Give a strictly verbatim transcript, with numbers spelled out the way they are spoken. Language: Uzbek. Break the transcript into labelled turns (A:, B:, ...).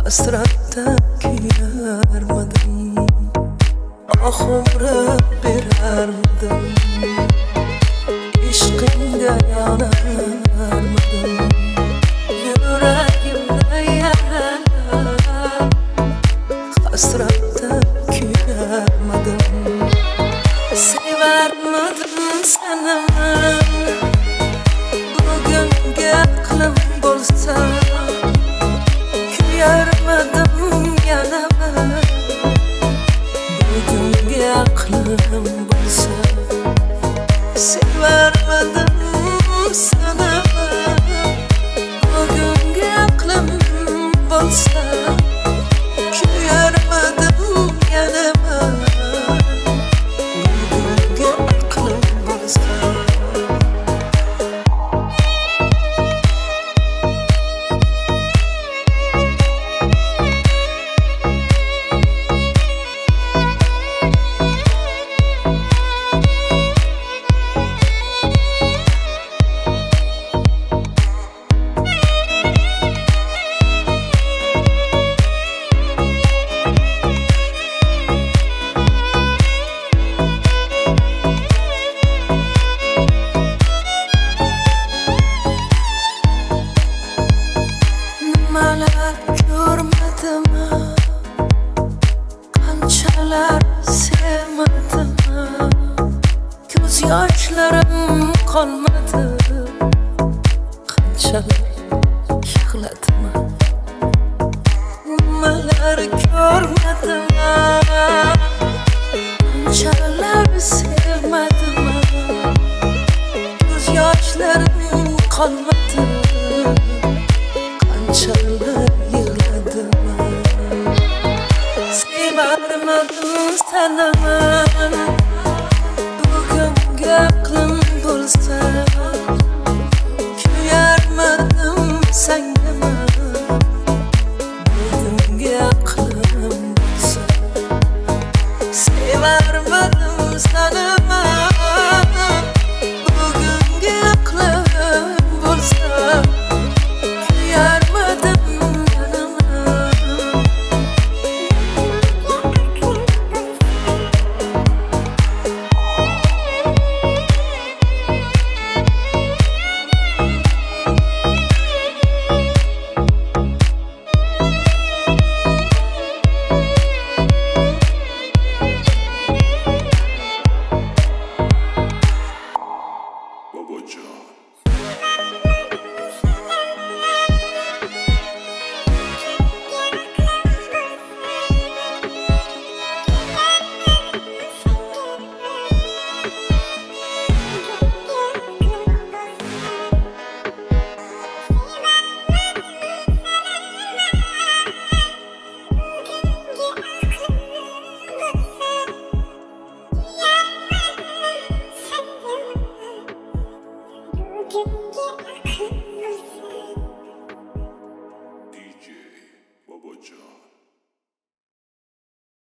A: hasratda kuyarmadim, oxumri berarmidim, ishqingga yonarmidim, yuragimda yaralar, hasratda kuyarmadim, sevarmidim seni bugungi aqlim bo'lsa, kuyarmadim yana bugungi aqlim bo'lsa, sevarmadim seni bugungi aqlim bo'lsa, kuyarmadim yana bugungi aqlim bo'lsa. Nimalar ko'rmadim, qanchalar sevmadim, ko'z yoshlarim qolmadi, qanchalar yig'ladim. Nimalar ko'rmadim, qanchalar sevmadim, ko'z yoshlarim qolmadi, qanchalar yig'ladim. Sevarmadim seni bugungi aqlim